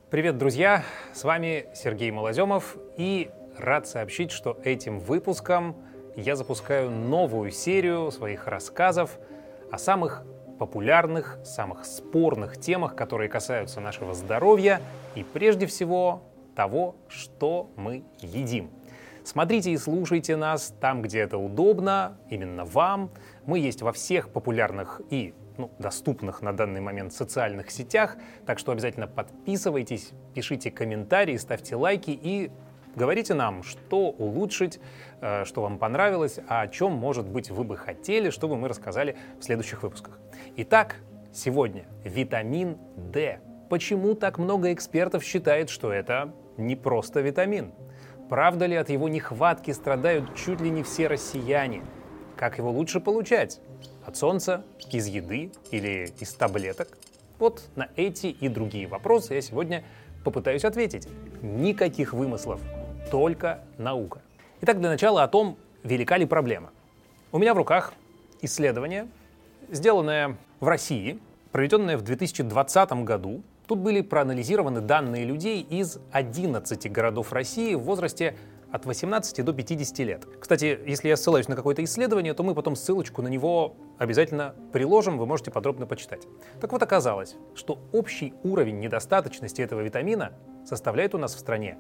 Привет, друзья! С вами Сергей Малоземов, и рад сообщить, что этим выпуском я запускаю новую серию своих рассказов о самых популярных, самых спорных темах, которые касаются нашего здоровья и, прежде всего, того, что мы едим. Смотрите и слушайте нас там, где это удобно, именно вам. Мы есть во всех популярных и доступных на данный момент социальных сетях, так что обязательно подписывайтесь, пишите комментарии, ставьте лайки и говорите нам, что улучшить, что вам понравилось, а о чем, может быть, вы бы хотели, чтобы мы рассказали в следующих выпусках. Итак, сегодня витамин D. Почему так много экспертов считает, что это не просто витамин? Правда ли от его нехватки страдают чуть ли не все россияне? Как его лучше получать? От солнца, из еды или из таблеток? Вот на эти и другие вопросы я сегодня попытаюсь ответить. Никаких вымыслов, только наука. Итак, для начала о том, велика ли проблема. У меня в руках исследование, сделанное в России, проведенное в 2020 году. Тут были проанализированы данные людей из 11 городов России в возрасте от 18 до 50 лет. Кстати, если я ссылаюсь на какое-то исследование, то мы потом ссылочку на него обязательно приложим, вы можете подробно почитать. Так вот, оказалось, что общий уровень недостаточности этого витамина составляет у нас в стране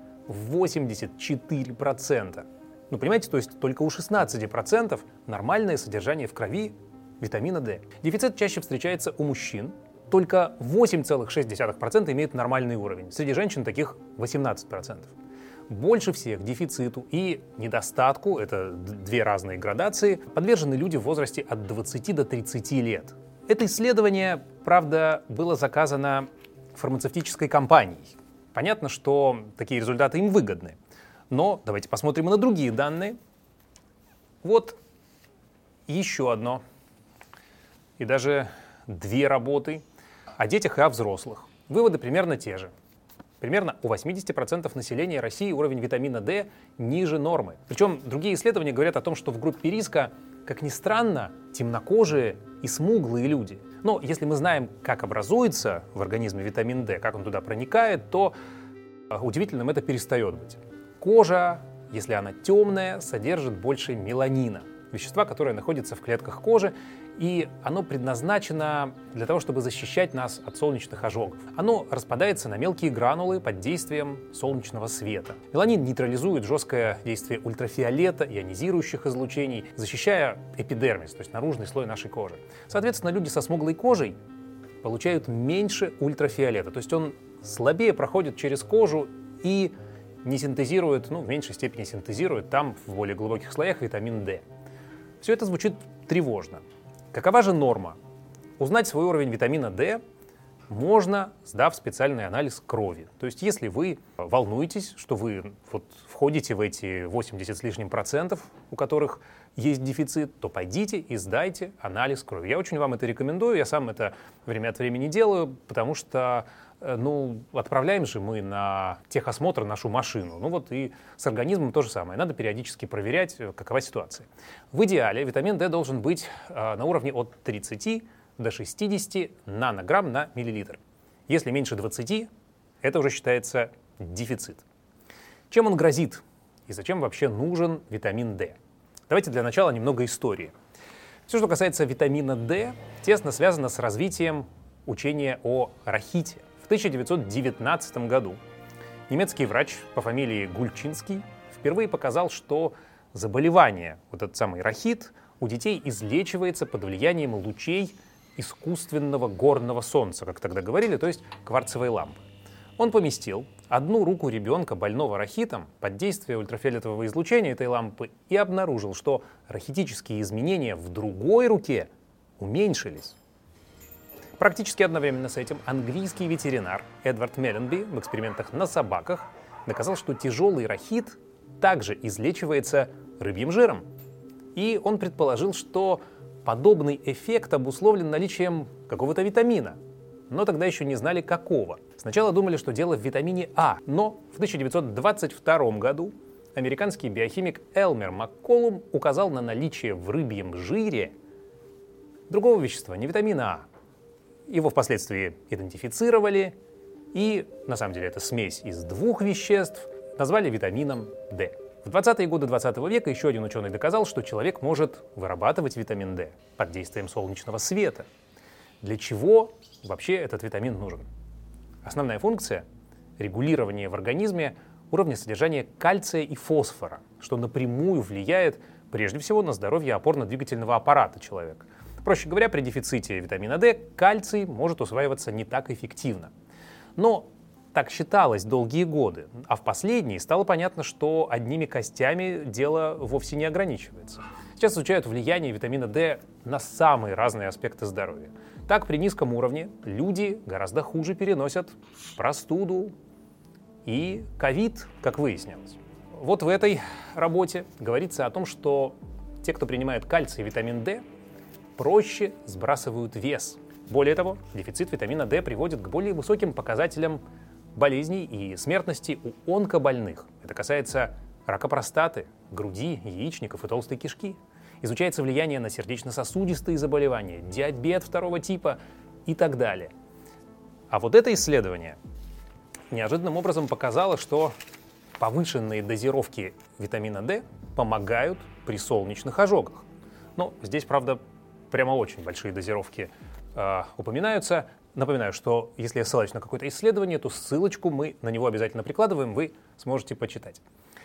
84%. Понимаете, то есть только у 16% нормальное содержание в крови витамина D. Дефицит чаще встречается у мужчин. Только 8,6% имеют нормальный уровень. Среди женщин таких 18%. Больше всех дефициту и недостатку, это две разные градации, подвержены люди в возрасте от 20 до 30 лет. Это исследование, правда, было заказано фармацевтической компанией. Понятно, что такие результаты им выгодны. Но давайте посмотрим на другие данные. Вот еще одно. И даже две работы о детях и о взрослых. Выводы примерно те же. Примерно у 80% населения России уровень витамина D ниже нормы. Причем другие исследования говорят о том, что в группе риска, как ни странно, темнокожие и смуглые люди. Но если мы знаем, как образуется в организме витамин D, как он туда проникает, то удивительным это перестает быть. Кожа, если она темная, содержит больше меланина, вещества, которое находится в клетках кожи, и оно предназначено для того, чтобы защищать нас от солнечных ожогов. Оно распадается на мелкие гранулы под действием солнечного света. Меланин нейтрализует жесткое действие ультрафиолета, ионизирующих излучений, защищая эпидермис, то есть наружный слой нашей кожи. Соответственно, люди со смуглой кожей получают меньше ультрафиолета, то есть он слабее проходит через кожу и не синтезирует, в меньшей степени синтезирует там, в более глубоких слоях, витамин D. Все это звучит тревожно. Какова же норма? Узнать свой уровень витамина D можно, сдав специальный анализ крови. То есть, если вы волнуетесь, что вы входите в эти 80 с лишним процентов, у которых есть дефицит, то пойдите и сдайте анализ крови. Я очень вам это рекомендую, я сам это время от времени делаю, потому что отправляем же мы на техосмотр нашу машину. И с организмом то же самое. Надо периодически проверять, какова ситуация. В идеале витамин D должен быть на уровне от 30 до 60 нанограмм на миллилитр. Если меньше 20, это уже считается дефицит. Чем он грозит и зачем вообще нужен витамин D? Давайте для начала немного истории. Все, что касается витамина D, тесно связано с развитием учения о рахите. В 1919 году немецкий врач по фамилии Гульчинский впервые показал, что заболевание, этот самый рахит, у детей излечивается под влиянием лучей искусственного горного солнца, как тогда говорили, то есть кварцевой лампы. Он поместил одну руку ребенка, больного рахитом, под действие ультрафиолетового излучения этой лампы и обнаружил, что рахитические изменения в другой руке уменьшились. Практически одновременно с этим английский ветеринар Эдвард Мелленби в экспериментах на собаках доказал, что тяжелый рахит также излечивается рыбьим жиром. И он предположил, что подобный эффект обусловлен наличием какого-то витамина, но тогда еще не знали какого. Сначала думали, что дело в витамине А, но в 1922 году американский биохимик Элмер Макколум указал на наличие в рыбьем жире другого вещества, не витамина А. Его впоследствии идентифицировали И на самом деле это смесь из двух веществ, назвали витамином D. В 20-е годы 20 века еще один ученый доказал, что человек может вырабатывать витамин D под действием солнечного света. Для чего вообще этот витамин нужен? Основная функция – регулирование в организме уровня содержания кальция и фосфора, что напрямую влияет прежде всего на здоровье опорно-двигательного аппарата человека. Проще говоря, при дефиците витамина D кальций может усваиваться не так эффективно. Но так считалось долгие годы, а в последние стало понятно, что одними костями дело вовсе не ограничивается. Сейчас изучают влияние витамина D на самые разные аспекты здоровья. Так, при низком уровне люди гораздо хуже переносят простуду и ковид, как выяснилось. Вот в этой работе говорится о том, что те, кто принимает кальций и витамин D, проще сбрасывают вес. Более того, дефицит витамина D приводит к более высоким показателям болезней и смертности у онкобольных. Это касается рака простаты, груди, яичников и толстой кишки. Изучается влияние на сердечно-сосудистые заболевания, диабет второго типа и так далее. А вот это исследование неожиданным образом показало, что повышенные дозировки витамина D помогают при солнечных ожогах. Но здесь, правда, прямо очень большие дозировки упоминаются. Напоминаю, что если я ссылаюсь на какое-то исследование, то ссылочку мы на него обязательно прикладываем, вы сможете почитать.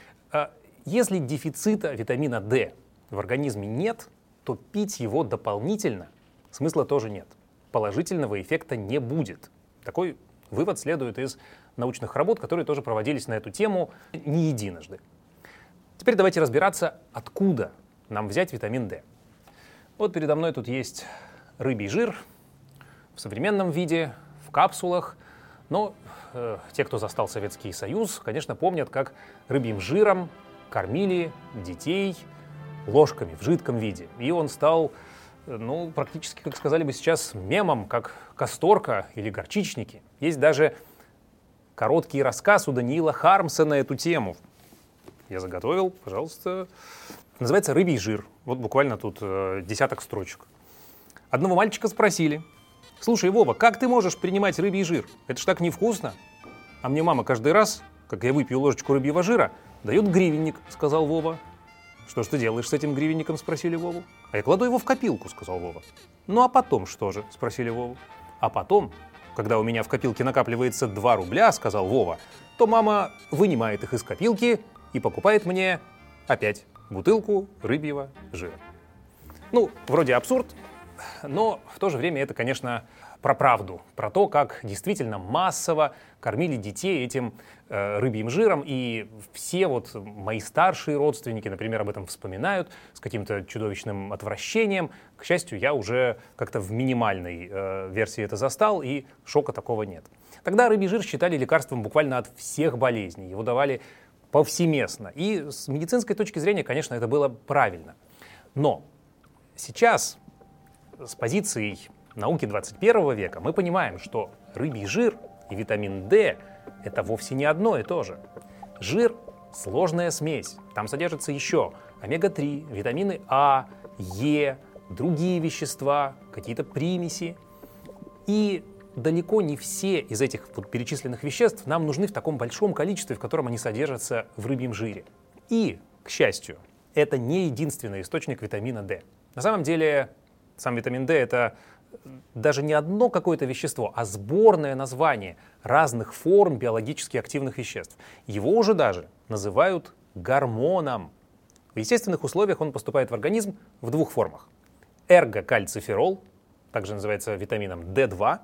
Если дефицита витамина D в организме нет, то пить его дополнительно смысла тоже нет. Положительного эффекта не будет. Такой вывод следует из научных работ, которые тоже проводились на эту тему не единожды. Теперь давайте разбираться, откуда нам взять витамин D. Вот передо мной тут есть рыбий жир в современном виде, в капсулах. Но те, кто застал Советский Союз, конечно, помнят, как рыбьим жиром кормили детей ложками в жидком виде. И он стал, практически, как сказали бы сейчас, мемом, как касторка или горчичники. Есть даже короткий рассказ у Даниила Хармса на эту тему. Я заготовил, пожалуйста. Называется «Рыбий жир». Вот буквально тут десяток строчек. Одного мальчика спросили: «Слушай, Вова, как ты можешь принимать рыбий жир? Это ж так невкусно». «А мне мама каждый раз, как я выпью ложечку рыбьего жира, дает гривенник», — сказал Вова. «Что ж ты делаешь с этим гривенником?» — спросили Вову. «А я кладу его в копилку», — сказал Вова. «Ну а потом что же?» — спросили Вову. «А потом, когда у меня в копилке накапливается 2 рубля», — сказал Вова, «то мама вынимает их из копилки и покупает мне опять бутылку рыбьего жира». Вроде абсурд, но в то же время это, конечно, про правду, про то, как действительно массово кормили детей этим рыбьим жиром, и все мои старшие родственники, например, об этом вспоминают с каким-то чудовищным отвращением. К счастью, я уже как-то в минимальной версии это застал, и шока такого нет. Тогда рыбий жир считали лекарством буквально от всех болезней, его давали повсеместно, и с медицинской точки зрения, конечно, это было правильно. Но сейчас с позицией науки 21 века мы понимаем, что рыбий жир и витамин D – это вовсе не одно и то же. Жир – сложная смесь. Там содержатся еще омега-3, витамины А, Е, другие вещества, какие-то примеси. И далеко не все из этих перечисленных веществ нам нужны в таком большом количестве, в котором они содержатся в рыбьем жире. И, к счастью, это не единственный источник витамина D. На самом деле, сам витамин D – это даже не одно какое-то вещество, а сборное название разных форм биологически активных веществ. Его уже даже называют гормоном. В естественных условиях он поступает в организм в 2 формах. Эргокальциферол, также называется витамином D2,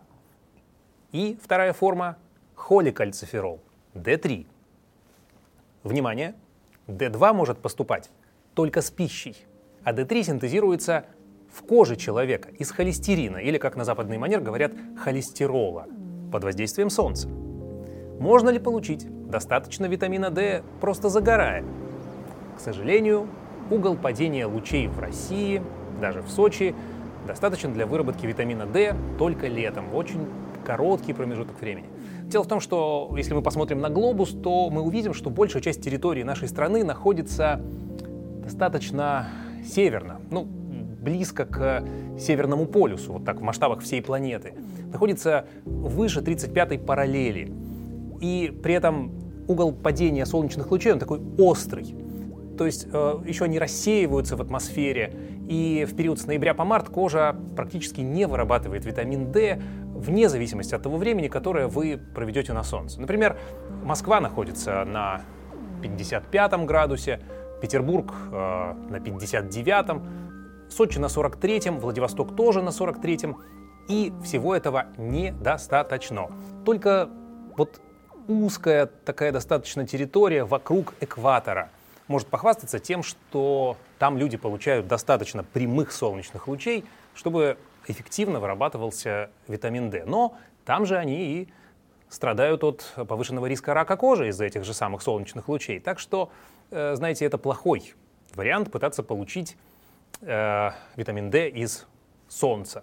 и вторая форма – холикальциферол, D3. Внимание! D2 может поступать только с пищей, а D3 синтезируется в коже человека из холестерина, или, как на западный манер говорят, холестерола, под воздействием солнца. Можно ли получить достаточно витамина D, просто загорая? К сожалению, угол падения лучей в России, даже в Сочи, достаточен для выработки витамина D только летом, в очень короткий промежуток времени. Дело в том, что если мы посмотрим на глобус, то мы увидим, что большая часть территории нашей страны находится достаточно северно. близко к Северному полюсу, вот так в масштабах всей планеты, находится выше 35-й параллели. И при этом угол падения солнечных лучей, он такой острый. То есть еще они рассеиваются в атмосфере, и в период с ноября по март кожа практически не вырабатывает витамин D вне зависимости от того времени, которое вы проведете на солнце. Например, Москва находится на 55 градусе, Петербург на 59-м, Сочи на 43-м, Владивосток тоже на 43-м, и всего этого недостаточно. Только вот узкая такая достаточно территория вокруг экватора может похвастаться тем, что там люди получают достаточно прямых солнечных лучей, чтобы эффективно вырабатывался витамин D. Но там же они и страдают от повышенного риска рака кожи из-за этих же самых солнечных лучей. Так что, знаете, это плохой вариант пытаться получить витамин D из солнца.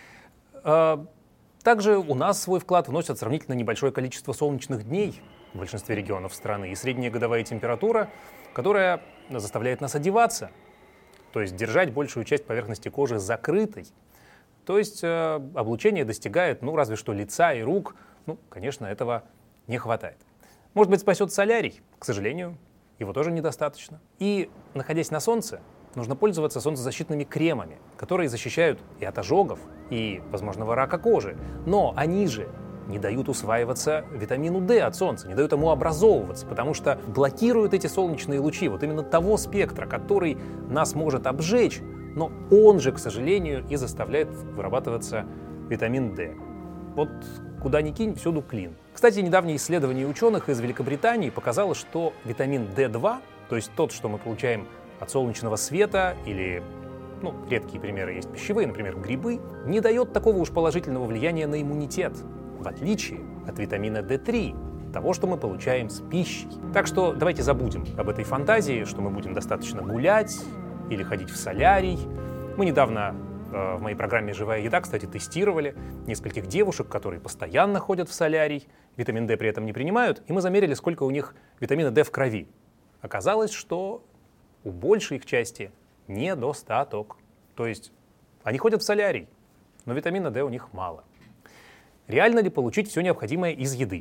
Также у нас свой вклад вносят сравнительно небольшое количество солнечных дней в большинстве регионов страны и средняя годовая температура, которая заставляет нас одеваться, то есть держать большую часть поверхности кожи закрытой. То есть облучение достигает, разве что лица и рук. Конечно, этого не хватает. Может быть, спасет солярий? К сожалению, его тоже недостаточно. И, находясь на солнце, нужно пользоваться солнцезащитными кремами, которые защищают и от ожогов, и возможного рака кожи. Но они же не дают усваиваться витамину D от солнца, не дают ему образовываться, потому что блокируют эти солнечные лучи вот именно того спектра, который нас может обжечь, но он же, к сожалению, и заставляет вырабатываться витамин D. Вот куда ни кинь, всюду клин. Кстати, недавнее исследование ученых из Великобритании показало, что витамин D2, то есть тот, что мы получаем от солнечного света или, редкие примеры есть пищевые, например, грибы, не дает такого уж положительного влияния на иммунитет, в отличие от витамина D3, того, что мы получаем с пищей. Так что давайте забудем об этой фантазии, что мы будем достаточно гулять или ходить в солярий. Мы недавно в моей программе «Живая еда», кстати, тестировали нескольких девушек, которые постоянно ходят в солярий, витамин D при этом не принимают, и мы замерили, сколько у них витамина D в крови. Оказалось, что у большей их части недостаток. То есть они ходят в солярий, но витамина D у них мало. Реально ли получить все необходимое из еды?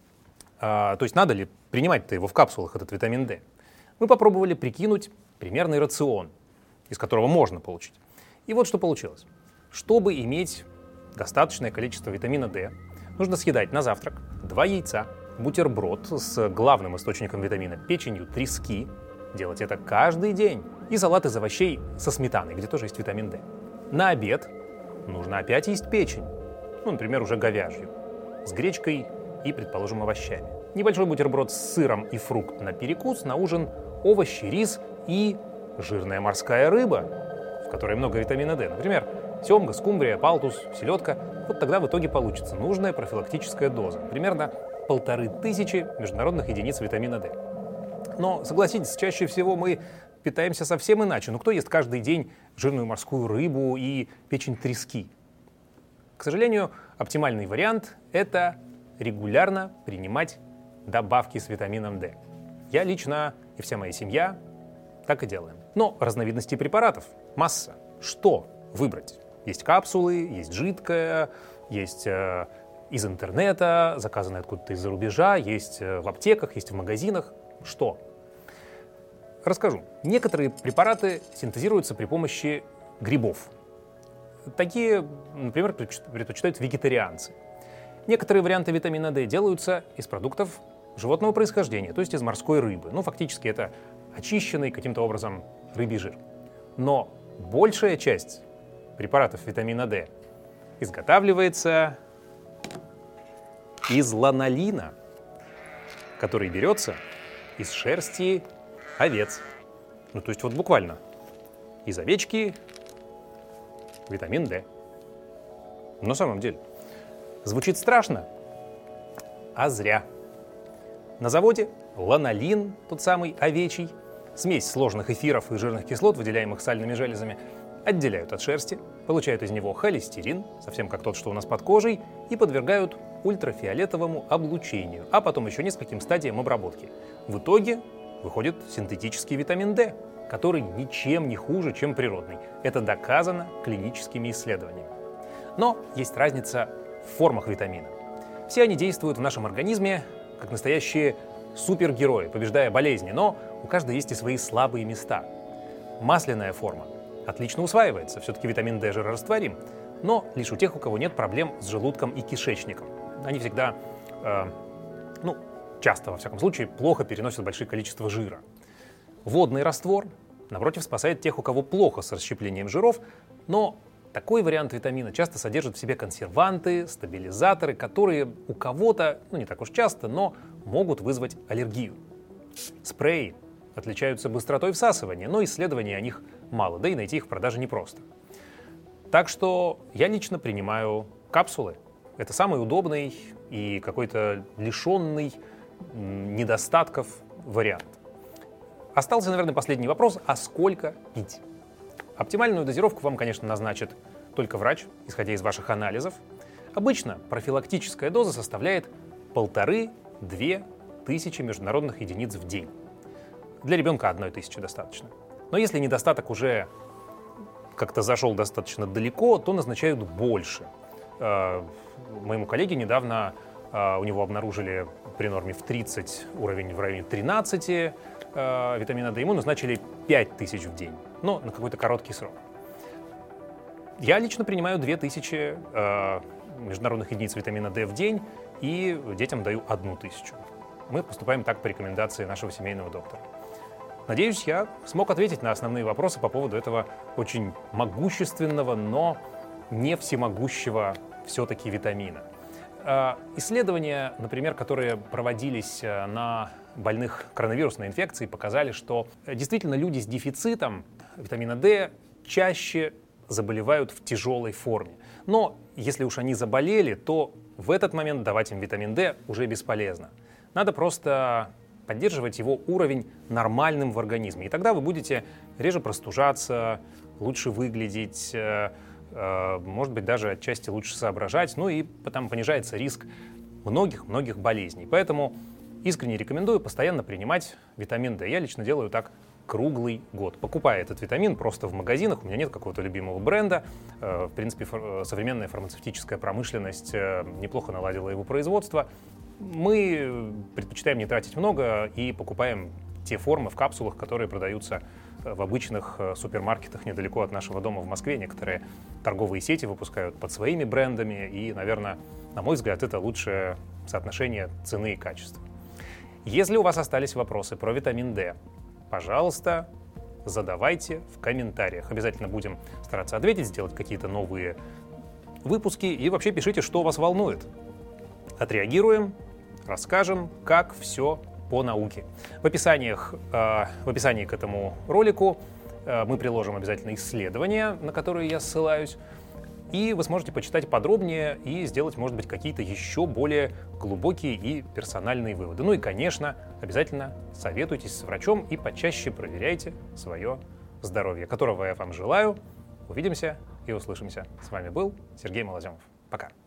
То есть надо ли принимать-то его в капсулах, этот витамин D? Мы попробовали прикинуть примерный рацион, из которого можно получить. И вот что получилось. Чтобы иметь достаточное количество витамина D, нужно съедать на завтрак 2 яйца, бутерброд с главным источником витамина – печенью трески, делать это каждый день, и салат из овощей со сметаной, где тоже есть витамин D. На обед нужно опять есть печень, например, уже говяжью, с гречкой и, предположим, овощами. Небольшой бутерброд с сыром и фрукт на перекус, на ужин овощи, рис и жирная морская рыба, в которой много витамина D. Например, семга, скумбрия, палтус, селедка. Вот тогда в итоге получится нужная профилактическая доза. Примерно 1500 международных единиц витамина D. Но, согласитесь, чаще всего мы питаемся совсем иначе. Кто ест каждый день жирную морскую рыбу и печень трески? К сожалению, оптимальный вариант – это регулярно принимать добавки с витамином D. Я лично и вся моя семья так и делаем. Но разновидностей препаратов масса. Что выбрать? Есть капсулы, есть жидкое, есть из интернета, заказанное откуда-то из-за рубежа, есть в аптеках, есть в магазинах. Что? Расскажу. Некоторые препараты синтезируются при помощи грибов. Такие, например, предпочитают вегетарианцы. Некоторые варианты витамина D делаются из продуктов животного происхождения, то есть из морской рыбы. Фактически это очищенный каким-то образом рыбий жир. Но большая часть препаратов витамина D изготавливается из ланолина, который берется из шерсти овец. То есть вот буквально из овечки витамин D. На самом деле. Звучит страшно, а зря. На заводе ланолин, тот самый овечий, смесь сложных эфиров и жирных кислот, выделяемых сальными железами, отделяют от шерсти, получают из него холестерин, совсем как тот, что у нас под кожей, и подвергают ультрафиолетовому облучению, а потом еще нескольким стадиям обработки. В итоге выходит синтетический витамин D. который ничем не хуже, чем природный. Это доказано клиническими исследованиями. Но есть разница в формах витамина. Все они действуют в нашем организме как настоящие супергерои, побеждая болезни, но у каждой есть и свои слабые места. Масляная форма отлично усваивается, все-таки витамин D жирорастворим, но лишь у тех, у кого нет проблем с желудком и кишечником. Они всегда, часто, во всяком случае, плохо переносят большие количества жира. Водный раствор, напротив, спасает тех, у кого плохо с расщеплением жиров, но такой вариант витамина часто содержит в себе консерванты, стабилизаторы, которые у кого-то, не так уж часто, но могут вызвать аллергию. Спреи отличаются быстротой всасывания, но исследований о них мало, да и найти их в продаже непросто. Так что я лично принимаю капсулы. Это самый удобный и какой-то лишенный недостатков вариант. Остался, наверное, последний вопрос: а сколько пить? Оптимальную дозировку вам, конечно, назначит только врач, исходя из ваших анализов. Обычно профилактическая доза составляет 1,5-2 тысячи международных единиц в день. Для ребенка 1000 достаточно. Но если недостаток уже как-то зашел достаточно далеко, то назначают больше. Моему коллеге недавно у него обнаружили при норме в 30 уровень в районе 13 витамина D, ему назначили 5000 в день, но на какой-то короткий срок. Я лично принимаю 2000 международных единиц витамина D в день и детям даю 1000. Мы поступаем так по рекомендации нашего семейного доктора. Надеюсь, я смог ответить на основные вопросы по поводу этого очень могущественного, но не всемогущего все-таки витамина. Исследования, например, которые проводились на больных коронавирусной инфекцией, показали, что действительно люди с дефицитом витамина D чаще заболевают в тяжелой форме. Но если уж они заболели, то в этот момент давать им витамин D уже бесполезно. Надо просто поддерживать его уровень нормальным в организме. И тогда вы будете реже простужаться, лучше выглядеть, может быть, даже отчасти лучше соображать, и там понижается риск многих болезней. Поэтому искренне рекомендую постоянно принимать витамин D. Я лично делаю так круглый год. Покупая этот витамин просто в магазинах, у меня нет какого-то любимого бренда. В принципе, современная фармацевтическая промышленность неплохо наладила его производство. Мы предпочитаем не тратить много и покупаем те формы в капсулах, которые продаются в обычных супермаркетах недалеко от нашего дома в Москве. Некоторые торговые сети выпускают под своими брендами, и, наверное, на мой взгляд, это лучшее соотношение цены и качества. Если у вас остались вопросы про витамин D, пожалуйста, задавайте в комментариях. Обязательно будем стараться ответить, сделать какие-то новые выпуски, и вообще пишите, что вас волнует. Отреагируем, расскажем, как все по науке. В описании к этому ролику мы приложим обязательно исследования, на которые я ссылаюсь, и вы сможете почитать подробнее и сделать, может быть, какие-то еще более глубокие и персональные выводы. И, конечно, обязательно советуйтесь с врачом и почаще проверяйте свое здоровье, которого я вам желаю. Увидимся и услышимся. С вами был Сергей Малоземов. Пока.